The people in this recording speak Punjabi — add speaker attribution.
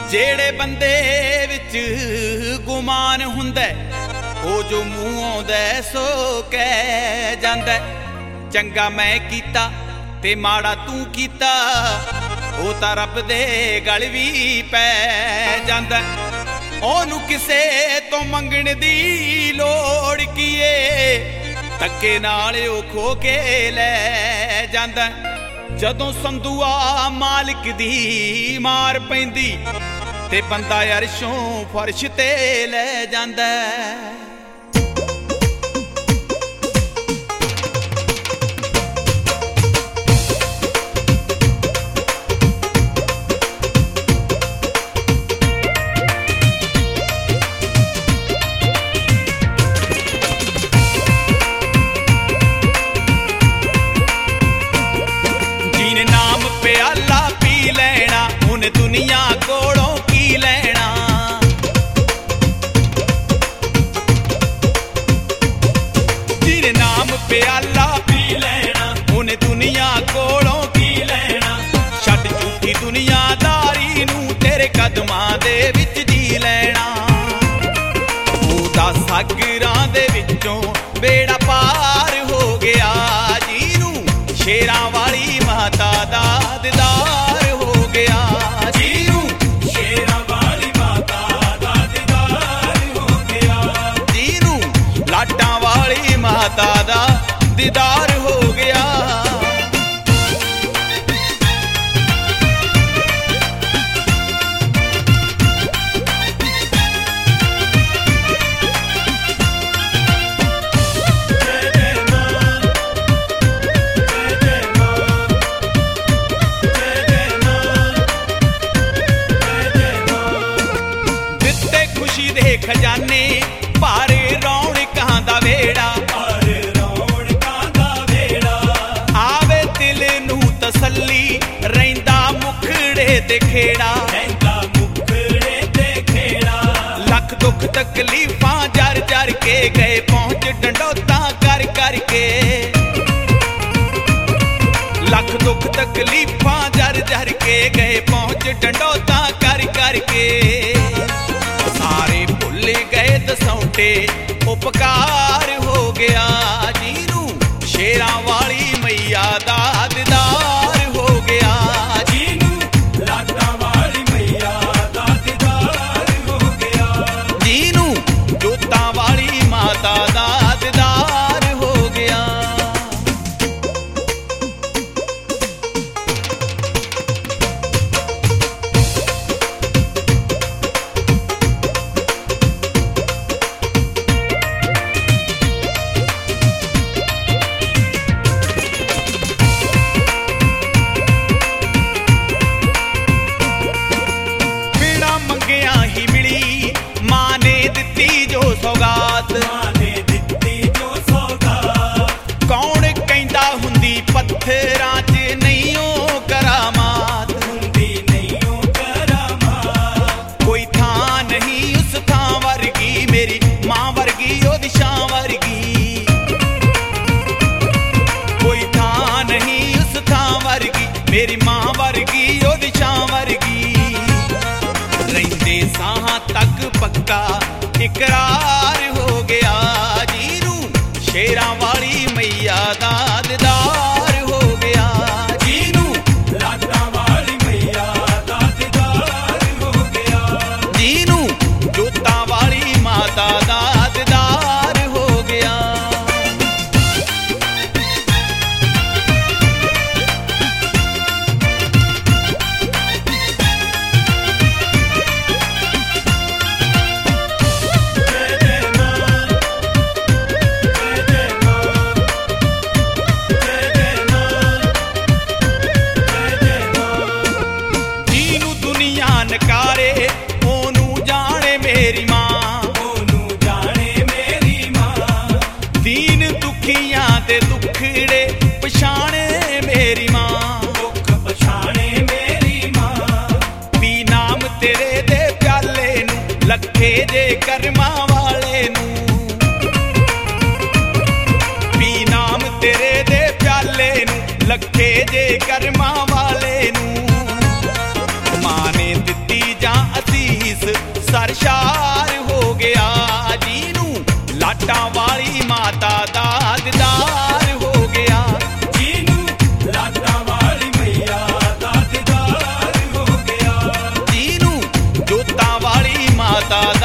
Speaker 1: ਜਿਹੜੇ ਬੰਦੇ ਵਿੱਚ ਗੁਮਾਨ ਹੁੰਦਾ ਉਹ ਜੋ ਮੂੰਹ ਆਉਂਦਾ ਸੋ ਕਹਿ ਜਾਂਦਾ। ਚੰਗਾ ਮੈਂ ਕੀਤਾ ਤੇ ਮਾੜਾ ਤੂੰ ਕੀਤਾ ਉਹ ਤਾਂ ਰੱਬ ਦੇ ਗਲ ਵੀ ਪੈ ਜਾਂਦਾ। ਉਹਨੂੰ ਕਿਸੇ ਤੋਂ ਮੰਗਣ ਦੀ ਲੋੜ ਕੀ ਏ, ਧੱਕੇ ਨਾਲ ਉਹ ਖੋ ਕੇ ਲੈ ਜਾਂਦਾ। ਜਦੋਂ ਸੰਦੂਆ ਮਾਲਕ ਦੀ ਮਾਰ ਪੈਂਦੀ ਤੇ ਬੰਦਾ ਅਰਸ਼ੋਂ ਫਰਸ਼ ਤੇ ਲੈ ਜਾਂਦਾ। ਪਿਆਲਾ ਪੀ ਲੈਣਾ ਹੁਣ ਦੁਨੀਆ ਕੋਲੋਂ ਕੀ ਲੈਣਾ। ਜਿਹਨੇ ਨਾਮ ਪਿਆਲਾ ਪੀ ਲੈਣਾ ਹੁਣ ਦੁਨੀਆ ਕੋਲੋਂ ਕੀ ਲੈਣਾ। ਛੱਡ ਝੂਠੀ ਦੁਨੀਆਦਾਰੀ ਨੂੰ ਤੇਰੇ ਕਦਮਾਂ ਦੇ ਵਿੱਚ ਜੀ ਲੈਣਾ। ਉਹਦਾ ਸਾਗਰਾਂ ਦੇ ਵਿੱਚੋਂ ਬੇੜਾ ਪਾਰ ਹੋ ਗਿਆ ਜਿਹਨੂੰ ਸ਼ੇਰਾਂ ਵਾਲੀ ਮਾਤਾ ਦਾ ਦੀਦਾਰ ਹੋ ਗਿਆ। ਜਿਹਨੂੰ ਸ਼ੇਰਾਂ ਵਾਲੀ ਮਾਤਾ ਦਾ ਦੀਦਾਰ ਹੋ ਗਿਆ। ਜਿਹਨੂੰ ਲਾਟਾਂ ਵਾਲੀ ਮਾਤਾ ਦਾ ਦੀਦਾਰ ਹੋ ਗਿਆ। ਦੇ ਖਜ਼ਾਨੇ ਭਰ ਰੌਣਕਾਂ ਦਾ ਵੇੜਾ, ਰੌਣਕਾਂ ਦਾ ਵੇੜਾ। ਆਵੇ ਦਿਲ ਨੂੰ ਤਸੱਲੀ ਰਹਿੰਦਾ ਮੁਖੜੇ ਤੇ ਖੇੜਾ, ਰਹਿੰਦਾ ਮੁਖੜੇ ਤੇ ਖੇੜਾ। ਲੱਖ ਦੁੱਖ ਤਕਲੀਫਾਂ ਜਰ ਜਰ ਕੇ ਗਏ ਪਹੁੰਚ ਡੰਡੋਤਾਂ ਕਰ ਕਰਕੇ। ਲੱਖ ਦੁੱਖ ਤਕਲੀਫਾਂ ਜਰ ਜਰ ਕੇ ਗਏ ਪਹੁੰਚ ਡੰਡੋਤਾਂ ਕਰ ਕਰਕੇ। ਸਾਰੇ ਭੁੱਲ ਗਏ ਦਸੌਂਟੇ ਉਪਕਾਰ ਹੋ ਗਿਆ ਜਿਹਨੂੰ ਸ਼ੇਰਾਂ ਵਾਲੀ ਮਈਆ ਦਾ ਦੀਦਾਰ ਹੋ ਗਿਆ। ਜਿਹਨੂੰ ਲਾਟਾਂ ਵਾਲੀ ਮਈਆ ਦਾ ਦੀਦਾਰ ਹੋ ਗਿਆ। ਜਿਹਨੂੰ ਜੋਤਾਂ ਵਾਲੀ ਮਾਤਾ ਦਾ ਦੀਦਾਰ ਹੋ ਗਿਆ। ਸੌਗਾਤ ਮਾਂ ਨੇ ਦਿੱਤੀ ਜੋ ਸੌਗਾਤ। ਕੌਣ ਕਹਿੰਦਾ ਹੁੰਦੀ ਪੱਥਰਾਂ 'ਚ ਨਹੀਂ ਉਹ ਕਰਾਮਾਤ, ਹੁੰਦੀ ਨਹੀਂ ਉਹ ਕਰਾਮਾਤ। ਕੋਈ ਥਾਂ ਨਹੀਂ ਉਸ ਥਾਂ ਵਰਗੀ ਮੇਰੀ ਮਾਂ ਵਰਗੀ ਉਹਦੀ ਸ਼ਾਂ ਵਰਗੀ। ਕੋਈ ਥਾਂ ਨਹੀਂ ਉਸ ਥਾਂ ਵਰਗੀ ਮੇਰੀ ਮਾਂ ਵਰਗੀ ਉਹਦੀ ਸ਼ਾਂ ਵਰਗੀ। ਰਹਿੰਦੇ ਸਾਹਾਂ ਤੱਕ ਪੱਕਾ ਇਕਰਾਰ ਹੋ ਗਿਆ ਜਿਹਨੂੰ ਸ਼ੇਰਾਂ ਵਾਲੀ ਮਈਆ ਦਾ ਦੀਦਾਰ ਹੋ ਗਿਆ। ਜਿਹਨੂੰ ਲਾਟਾਂ ਵਾਲੀ ਮਈਆ ਦਾ ਦੀਦਾਰ ਹੋ ਗਿਆ। ਜਿਹਨੂੰ ਜੋਤਾਂ ਵਾਲੀ ਮਾਤਾ ਦਾ ਦੀਦਾਰ ਹੋ ਗਿਆ। ਨਕਾਰੇ ਉਹਨੂੰ ਜਾਣੇ ਮੇਰੀ ਮਾਂ, ਉਹਨੂੰ ਜਾਣੇ ਮੇਰੀ ਮਾਂ। ਦੀਨ ਦੁਖੀਆਂ ਦੇ ਦੁੱਖੜੇ ਪਛਾਣੇ ਮੇਰੀ ਮਾਂ, ਦੁੱਖ ਪਛਾਣੇ ਮੇਰੀ ਮਾਂ। ਪੀ ਨਾਮ ਤੇਰੇ ਦੇ ਪਿਆਲੇ ਨੂੰ ਲੱਖੇ ਜੇ ਕਰਮਾਂ ਵਾਲੇ ਨੂੰ। ਪੀ ਨਾਮ ਤੇਰੇ ਦੇ ਪਿਆਲੇ ਨੂੰ ਲੱਖੇ ਜੇ ਕਰਮਾਂ ਵਾਲੇ ਨੂੰ। ਮਾਂ ਨੇ ਦਿੱਤੀ ਜਾਂ ਲਾਟਾਂ ਵਾਲੀ ਮਾਤਾ ਦਾ ਦੀਦਾਰ ਹੋ ਗਿਆ।
Speaker 2: ਜਿਹਨੂੰ ਲਾਟਾਂ ਵਾਲੀ ਮਈਆ ਦਾ ਦੀਦਾਰ ਹੋ ਗਿਆ।
Speaker 1: ਜਿਹਨੂੰ ਜੋਤਾਂ ਵਾਲੀ ਮਾਤਾ